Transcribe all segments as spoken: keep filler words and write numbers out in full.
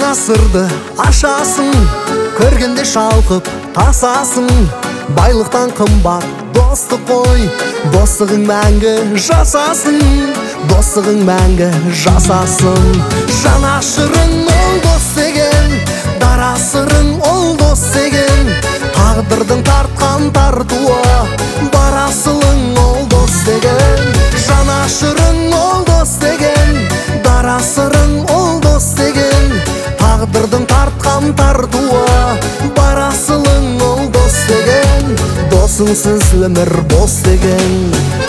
ғасырды ашасың, көргенде шалқып тасасың. Байлықтан қымбат достық қой, достығың мәңгі жасасын, достығың мәңгі жасасын. Жанашырың ол дос деген, дарасырың ол дос деген, тағдырдың тартқан тартуы, барасылың ол дос деген. Жанашырың ол дос деген, дарасырың ол дос деген, тағдырдың тартқан тартуы, барасылың ол дос деген. Досыңсыз өмір бос деген.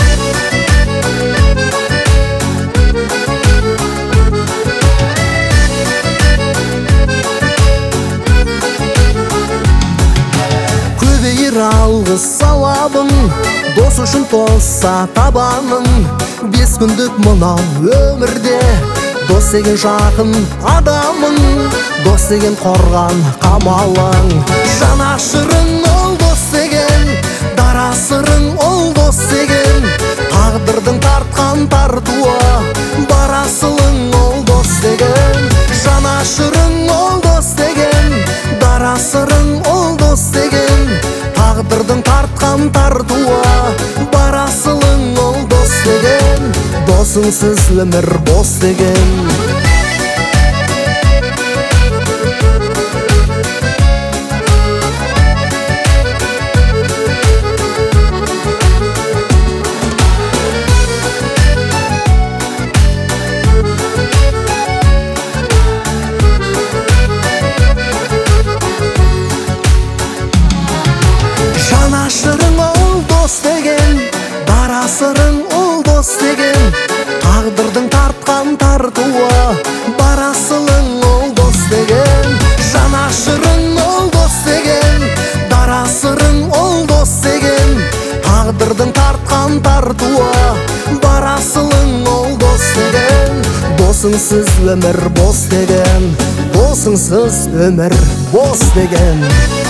Көбейір алғыс сауабың, дос үшін тосса табаның. Бес күндік мынау өмірде, дос деген жақын адамың, дос деген қорған қамалың. Жанашырың ол дос деген, дарасырың ол дос деген, тағдырдың тартқан тартуы, барасылың ол дос деген. Жанашырың ол дос деген, дарасырың ол дос деген, тағдырдың тартқан тартуы, барасылың ол дос деген. Досыңсыз өмір бос деген. Жанашырың ол дос деген, дарасырың ол дос деген, тағдырдың тартқан тартуы, барасылың ол дос деген. Жанашырың ол дос деген, дарасырың ол дос деген, тағдырдың тартқан тартуы, барасылың ол дос деген. Досыңсыз өмір бос деген, досыңсыз өмір бос деген.